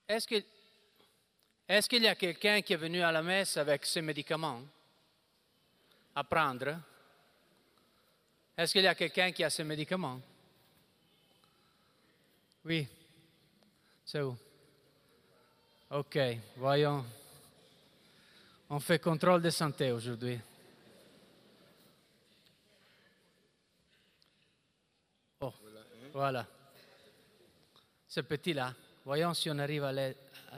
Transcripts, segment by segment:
Est-ce que, est-ce qu'il y a quelqu'un qui est venu à la messe avec ses médicaments à prendre? Est-ce qu'il y a quelqu'un qui a ses médicaments? Oui. C'est où? Ok, voyons. On fait contrôle de santé aujourd'hui. Oh, voilà. Ce petit-là, voyons si on arrive à lire.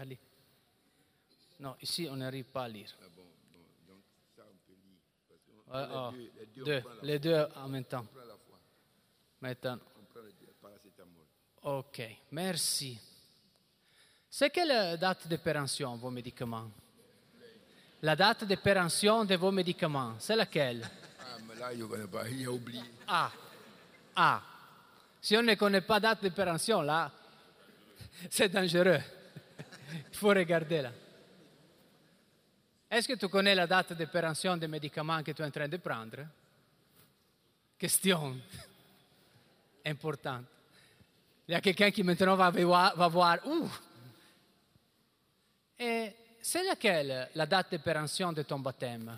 Non, ici, on n'arrive pas à lire. Ah bon, donc ça, on peut lire. Parce que Les deux en même temps. on prend la fois. Maintenant. On prend le paracétamol. Ok, merci. C'est quelle date de péremption, vos médicaments? La date de péremption de vos médicaments, c'est laquelle? Ah, mais là, il ne connaît pas, il a oublié. Ah. Si on ne connaît pas date de péremption, là, c'est dangereux. Il faut regarder là. Est-ce que tu connais la date de péremption des médicaments que tu es en train de prendre? Question importante. Il y a quelqu'un qui maintenant va voir. Et c'est laquelle la date de péremption de ton baptême?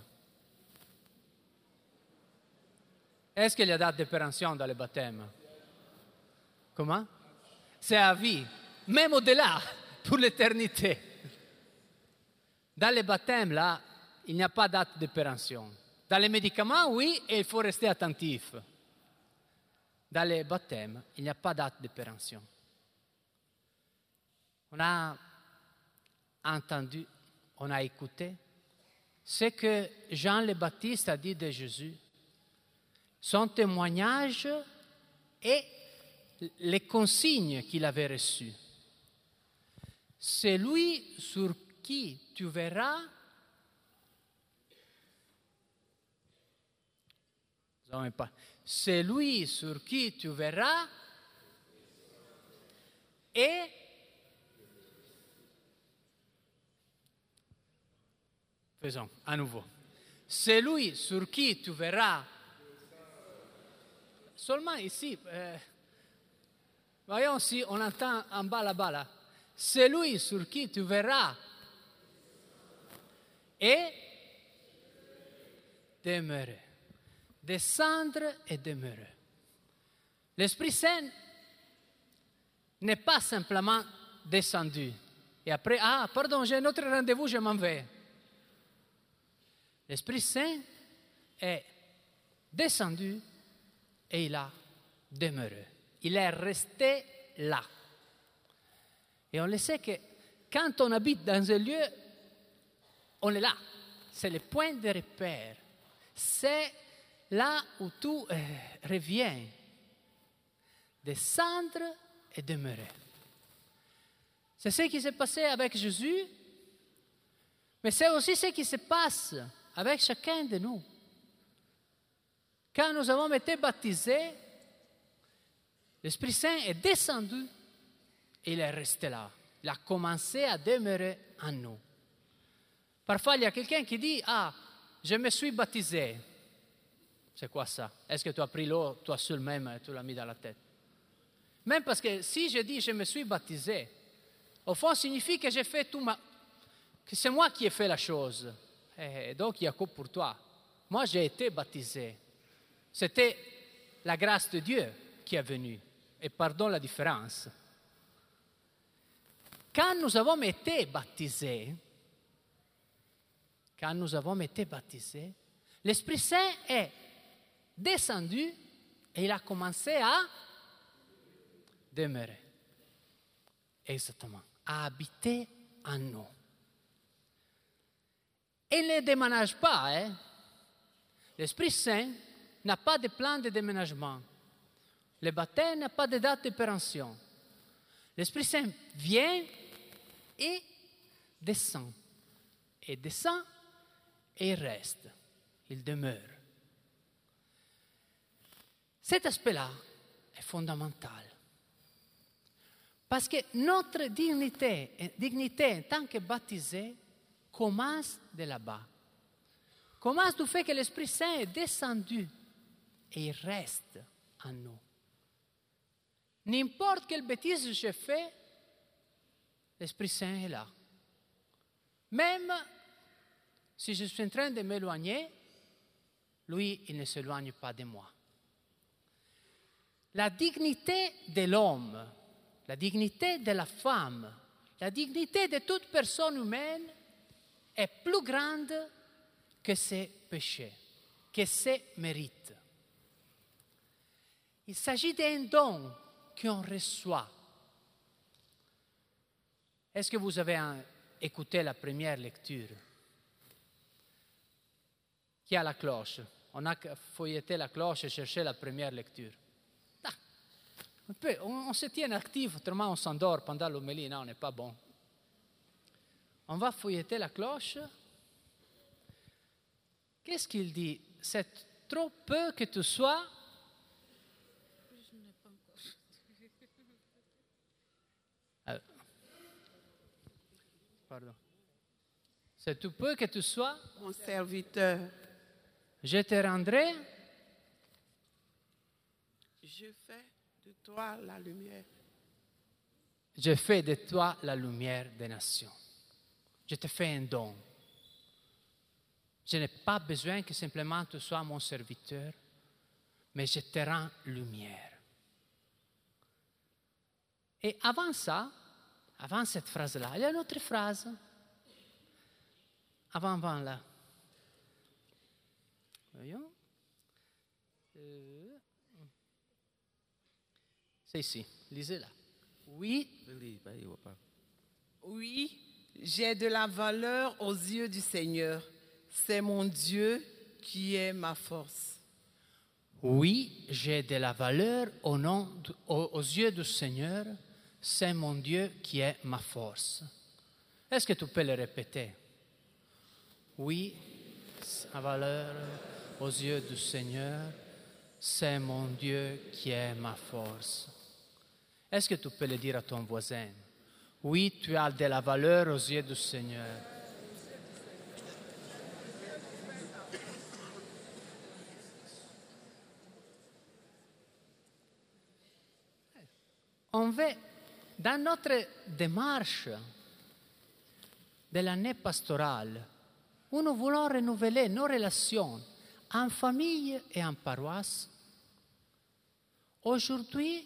Est-ce qu'il y a date de péremption dans le baptême? Comment? C'est à vie, même au-delà, pour l'éternité. Dans le baptême, là, il n'y a pas date de péremption. Dans les médicaments, oui, et il faut rester attentif. Dans le baptême, il n'y a pas date de péremption. On a entendu, on a écouté ce que Jean le Baptiste a dit de Jésus, son témoignage et les consignes qu'il avait reçues. C'est lui sur qui tu verras c'est lui sur qui tu verras et faisons à nouveau. C'est lui sur qui tu verras. Seulement ici, voyons si on entend en bas là-bas là. C'est lui sur qui tu verras et demeurer. Descendre et demeurer. L'Esprit Saint n'est pas simplement descendu. Et après, pardon, j'ai un autre rendez-vous, je m'en vais. L'Esprit Saint est descendu et il a demeuré. Il est resté là. Et on le sait que quand on habite dans un lieu, on est là. C'est le point de repère. C'est là où tout revient. Descendre et demeurer. C'est ce qui s'est passé avec Jésus, mais c'est aussi ce qui se passe avec chacun de nous. Quand nous avons été baptisés, l'Esprit Saint est descendu et il est resté là. Il a commencé à demeurer en nous. Parfois, il y a quelqu'un qui dit, je me suis baptisé. C'est quoi ça? Est-ce que tu as pris l'eau, toi seul même, et tu l'as mis dans la tête? Même parce que si je dis, je me suis baptisé, au fond, signifie que j'ai fait que c'est moi qui ai fait la chose. Et donc, il y a quoi pour toi? Moi, j'ai été baptisé. C'était la grâce de Dieu qui est venue. Et pardon la différence. Quand nous avons été baptisés, l'Esprit Saint est descendu et il a commencé à demeurer. Exactement. À habiter en nous. Il ne déménage pas. L'Esprit Saint n'a pas de plan de déménagement. Le baptême n'a pas de date de péremption. L'Esprit Saint vient et descend. Et descend et il reste. Il demeure. Cet aspect-là est fondamental. Parce que notre dignité en tant que baptisé commence de là-bas. Commence du fait que l'Esprit Saint est descendu et il reste en nous. N'importe quelle bêtise j'ai fait, l'Esprit Saint est là. Même si je suis en train de m'éloigner, lui, il ne s'éloigne pas de moi. La dignité de l'homme, la dignité de la femme, la dignité de toute personne humaine est plus grande que ses péchés, que ses mérites. Il s'agit d'un don qu'on reçoit. Est-ce que vous avez écouté la première lecture? Qui a la cloche? On a feuilleté la cloche et cherché la première lecture. Ah, on se tient actif, autrement on s'endort pendant l'homélie. Non, on n'est pas bon. On va feuilleter la cloche. Qu'est-ce qu'il dit? C'est trop peu que tu sois. Je n'ai pas encore. Pardon. C'est tout peu que tu sois. Mon serviteur, Je te rendrai. je fais de toi la lumière. Je fais de toi la lumière des nations. Je te fais un don. Je n'ai pas besoin que simplement tu sois mon serviteur, mais je te rends lumière. Et avant ça, avant cette phrase-là, il y a une autre phrase. Avant là. Voyons. C'est ici. Lisez-la. Oui. Oui, j'ai de la valeur aux yeux du Seigneur. C'est mon Dieu qui est ma force. Oui, j'ai de la valeur aux yeux du Seigneur. C'est mon Dieu qui est ma force. Est-ce que tu peux le répéter? Oui, sa valeur aux yeux du Seigneur, c'est mon Dieu qui est ma force. Est-ce que tu peux le dire à ton voisin? Oui, tu as de la valeur aux yeux du Seigneur. On veut, dans notre démarche de l'année pastorale, où nous voulons renouveler nos relations en famille et en paroisse, aujourd'hui,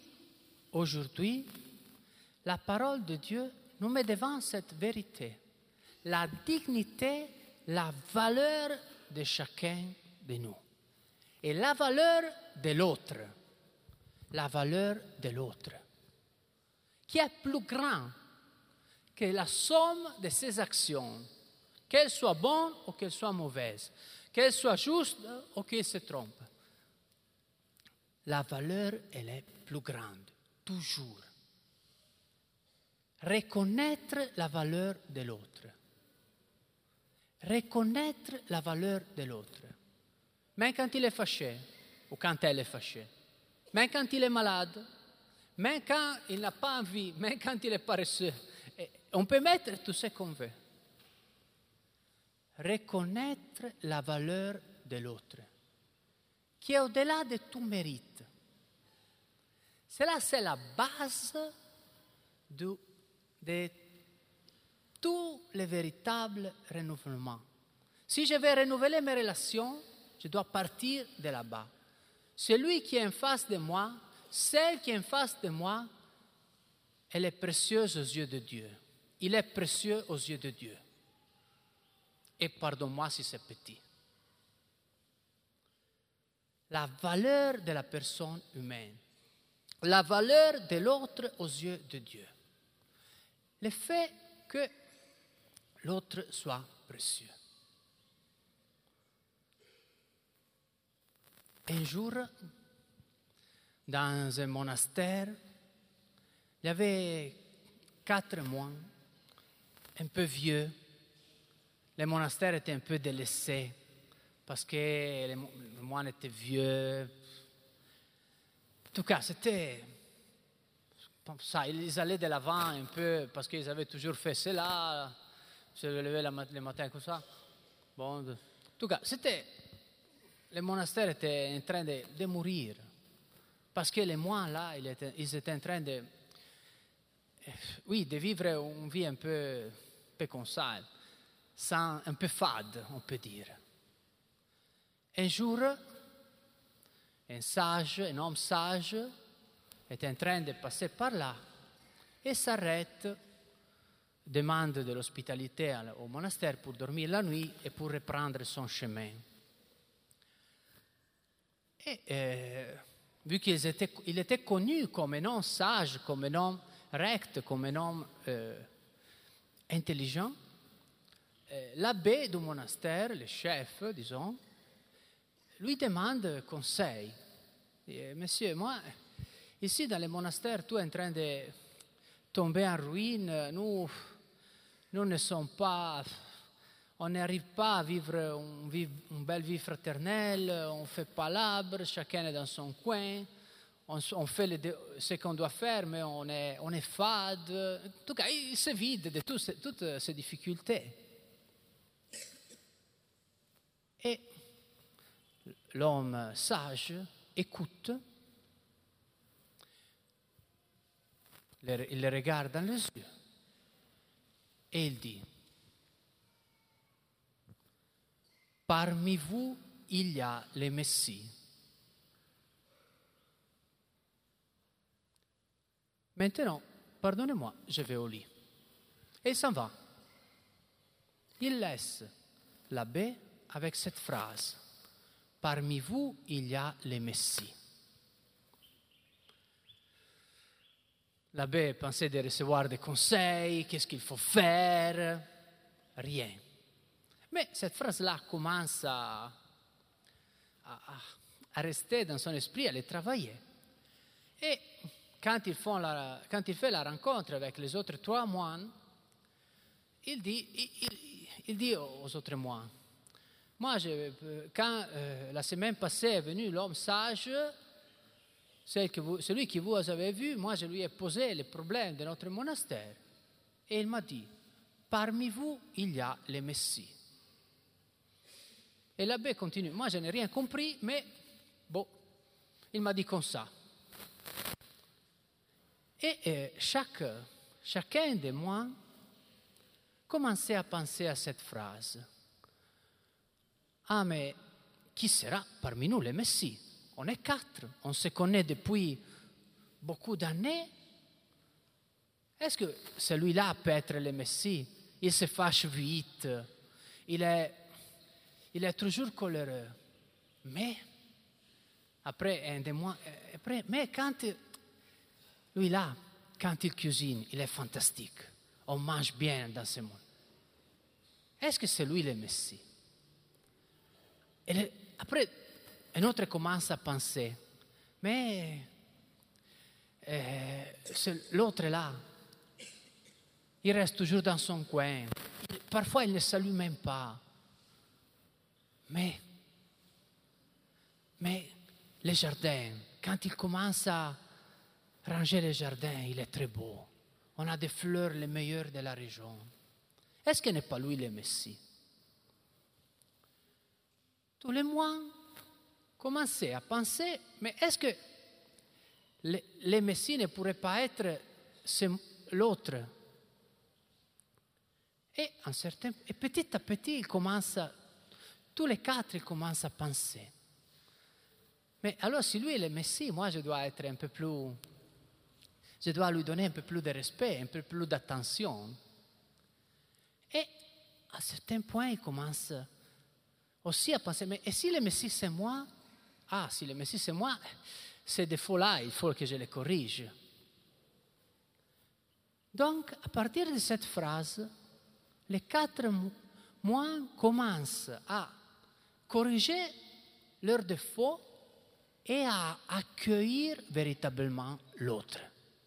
la parole de Dieu nous met devant cette vérité, la dignité, la valeur de chacun de nous et la valeur de l'autre, qui est plus grand que la somme de ses actions, qu'elles soient bonnes ou qu'elles soient mauvaises, qu'elles soient justes ou qu'elles se trompent. La valeur, elle est plus grande, toujours. Reconnaître la valeur de l'autre. Reconnaître la valeur de l'autre. Même quand il est fâché, ou quand elle est fâchée. Même quand il est malade. Même quand il n'a pas envie. Même quand il est paresseux. On peut mettre tout ce qu'on veut. Reconnaître la valeur de l'autre, qui est au-delà de tout mérite. Cela, c'est la base de tout le véritable renouvellement. Si je veux renouveler mes relations, je dois partir de là-bas. Celui qui est en face de moi, celle qui est en face de moi, elle est précieuse aux yeux de Dieu. Il est précieux aux yeux de Dieu. Et pardonne-moi si c'est petit. La valeur de la personne humaine, la valeur de l'autre aux yeux de Dieu. Le fait que l'autre soit précieux. Un jour, dans un monastère, il y avait 4 moines, un peu vieux. Le monastère était un peu délaissé parce que les moines étaient vieux. En tout cas, c'était ça. Ils allaient de l'avant un peu parce qu'ils avaient toujours fait cela, se lever le matin comme ça. Bon, en tout cas, le monastère était en train de mourir parce que les moines là, ils étaient en train de oui, de vivre une vie un peu comme ça, un peu fade, on peut dire. Un jour, un homme sage est en train de passer par là et s'arrête, demande de l'hospitalité au monastère pour dormir la nuit et pour reprendre son chemin. Et vu qu'il était connu comme un homme sage, comme un homme recte, comme un homme intelligent, l'abbé du monastère, le chef, disons, lui demande conseil. Il dit, monsieur, moi, ici dans le monastère, tu es en train de tomber en ruine, nous ne sommes pas, on n'arrive pas à vivre une belle vie fraternelle, on ne fait pas l'arbre, chacun est dans son coin, on fait ce qu'on doit faire, mais on est fade. En tout cas, il se vide de toutes ces difficultés. Et l'homme sage écoute, il le regarde dans les yeux et il dit, parmi vous, il y a les Messies. Maintenant, pardonnez-moi, je vais au lit. Et il s'en va. Il laisse l'abbé avec cette phrase. Parmi vous, il y a les Messies. L'abbé pensait de recevoir des conseils, qu'est-ce qu'il faut faire, rien. Mais cette phrase-là commence à rester dans son esprit, à le travailler. Et quand il fait la rencontre avec les autres 3 moines, il dit aux autres moines, moi, quand la semaine passée est venu l'homme sage, celui que vous avez vu, moi je lui ai posé les problèmes de notre monastère. Et il m'a dit, parmi vous, il y a les Messies. Et l'abbé continue, moi je n'ai rien compris, mais bon, il m'a dit comme ça. Et chacun de moi commençait à penser à cette phrase. Ah, mais qui sera parmi nous les Messies? On est 4, on se connaît depuis beaucoup d'années. Est-ce que celui-là peut être le Messie? Il se fâche vite, il est toujours coléreux. Mais, mais quand il cuisine, il est fantastique. On mange bien dans ce monde. Est-ce que c'est lui le Messie? Et après, un autre commence à penser, mais l'autre là, il reste toujours dans son coin. Parfois, il ne salue même pas. Mais les jardins, quand il commence à ranger les jardins, il est très beau. On a des fleurs les meilleures de la région. Est-ce que n'est pas lui le Messie? Tous les mois, commençaient à penser, mais est-ce que le Messie ne pourrait pas être l'autre? Et petit à petit, tous les 4, ils commencent à penser. Mais alors, si lui est le Messie, moi, je dois lui donner un peu plus de respect, un peu plus d'attention. Et à un certain point, il commence aussi à penser, mais et si le Messie c'est moi? Ah, si le Messie c'est moi, ces défauts-là, il faut que je les corrige. Donc, à partir de cette phrase, les 4 moines commencent à corriger leurs défauts et à accueillir véritablement l'autre.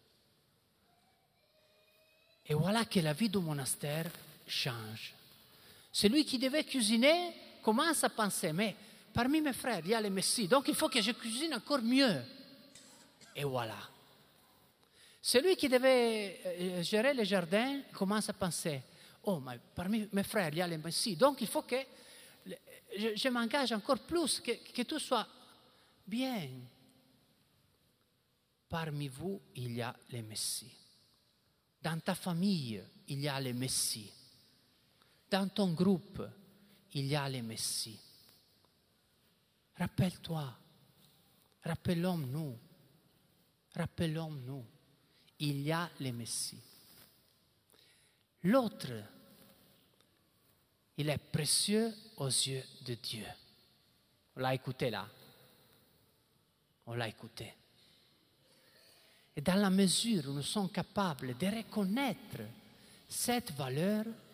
Et voilà que la vie du monastère change. Celui qui devait cuisiner commence à penser, mais parmi mes frères, il y a les Messies, donc il faut que je cuisine encore mieux. Et voilà. Celui qui devait gérer les jardins commence à penser, oh, mais parmi mes frères, il y a les Messies, donc il faut que je m'engage encore plus, que tout soit bien. Parmi vous, il y a les Messies. Dans ta famille, il y a le Messie. Dans ton groupe, il y a le Messie. Rappelle-toi, rappelons-nous, il y a le Messie. L'autre, il est précieux aux yeux de Dieu. On l'a écouté là. On l'a écouté. Et dans la mesure où nous sommes capables de reconnaître cette valeur,